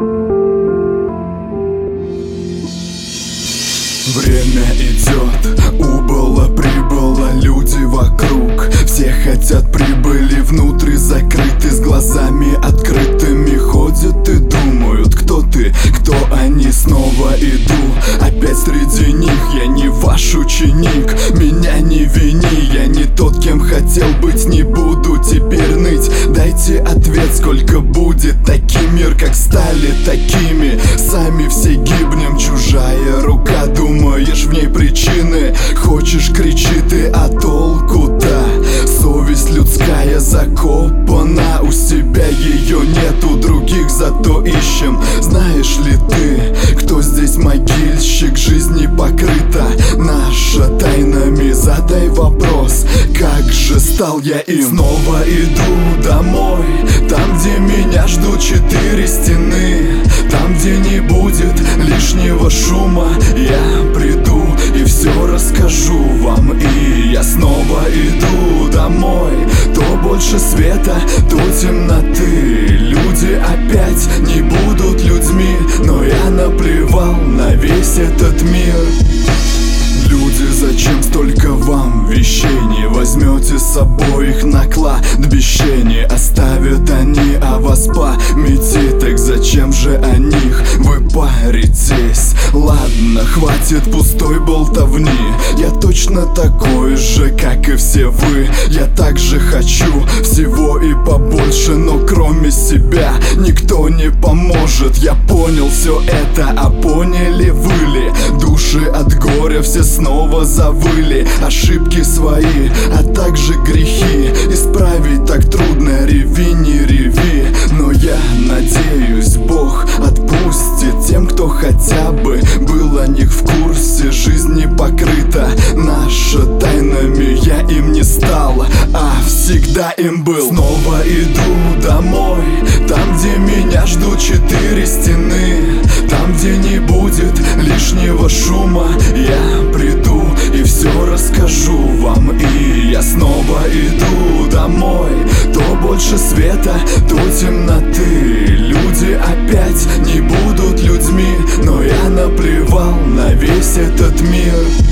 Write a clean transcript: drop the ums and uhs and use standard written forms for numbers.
Время идет, убыло-прибыло, люди вокруг все хотят прибыли, внутри закрыты, с глазами открытыми ходят и думают: кто ты, кто они, снова иду. Опять среди них я не ваш ученик, меня не вини, я не тот, кем хотел быть, не буду теперь ныть. Дайте ответ, сколько будет таким мир, как стали такими. Сами все гибнем, чужая рука, думаешь в ней причины. Хочешь, кричи ты, а толку-то? Совесть людская закопана, у себя ее нет, у других зато ищем. Знаешь ли ты, кто здесь могильщик? Жизнь не покрыта наша тайнами. Задай вопрос, как же стал я им? Снова иду домой, там, где меня ждут 4 стены, там, где не будет лишнего шума. Я приду и все расскажу вам. И я снова иду домой, то больше света, то темноты. Люди опять не будут людьми, но я наплевал на весь этот мир. Люди, зачем столько вам вещей? Не возьмете с собой их на кладбище, оставят они о вас памяти. Так зачем же о них вы паритесь? Ладно, хватит пустой болтовни. Я точно такой же, как и все вы. Я также хочу всего и побольше, но кроме себя никто не поможет. Я понял все это, а поняли вы ли? Души от горя все снова завыли. Ошибки свои, а также грехи исправить так трудно. Реви, не реви, но я надеюсь, Бог отпустит тем, кто хотя бы был о них в курсе. Жизнь не покрыта наша тайнами. Я им не стал, а всегда им был. Снова иду домой, там, где меня ждут 4 стены, там, где не будет лишнего шума. Я приду и все расскажу вам. И я снова иду домой, то больше света, то темноты. Люди опять не будут людьми, но я наплевал на весь этот мир.